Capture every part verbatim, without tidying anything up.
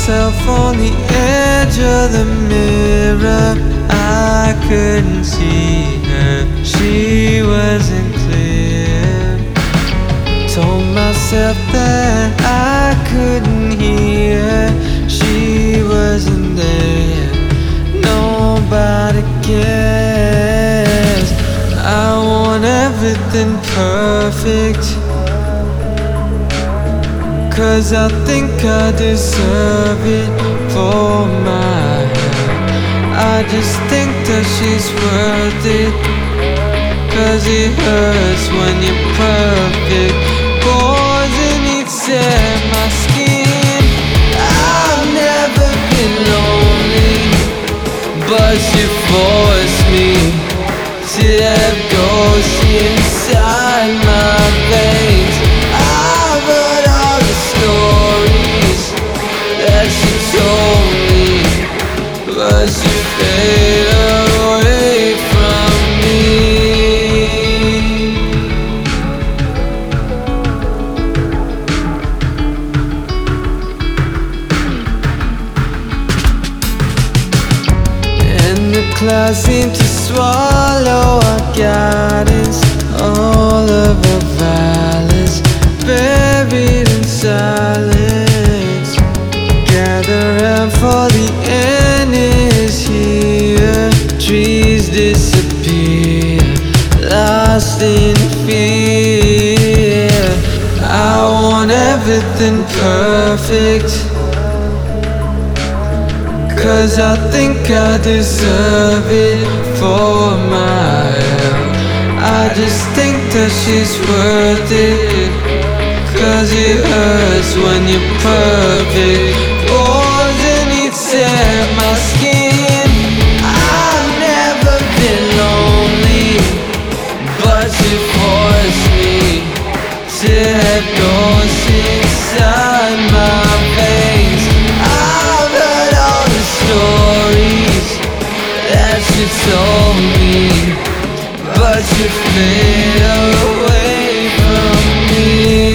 myself on the edge of the mirror. I couldn't see her, she wasn't clear. Told myself that I couldn't hear, she wasn't there. Nobody cares. I want everything perfect, 'cause I think I deserve it for my health. I just think that she's worth it, 'cause it hurts when you're perfect. Poison eats at my skin. I've never been lonely, but she forced me to have ghosts inside my veins. I've heard all the stories that she told me, but she faded away from me. And the clouds seem to swallow our guidance, all of our violence buried in silence. Gather round for the end is here. Trees disappear, lost in fear. I want everything perfect, 'cause I think I deserve it for my health. I just think that she's worth it, 'cause it hurts when you're perfect. Poison eats at my skin. I've never been lonely, but she forced me to have ghosts inside my veins. I've heard all the stories that she told me, but you fade away from me.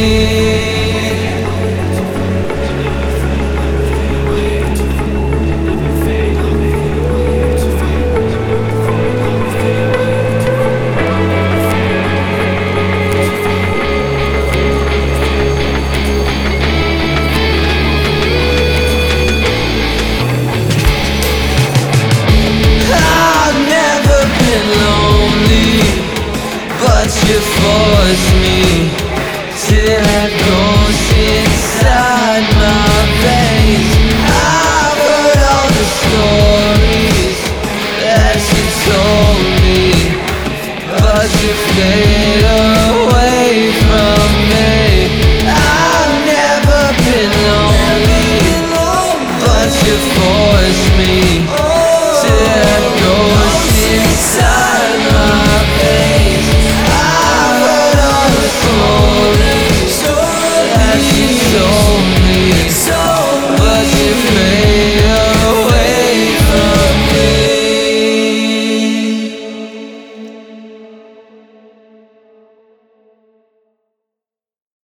I've never been lonely, but you forced me to have ghosts inside my veins. I've heard all the stories that you told me, but you fade away from me. I've never been lonely, but you forced me to have ghosts inside my veins. I've heard all the stories that you told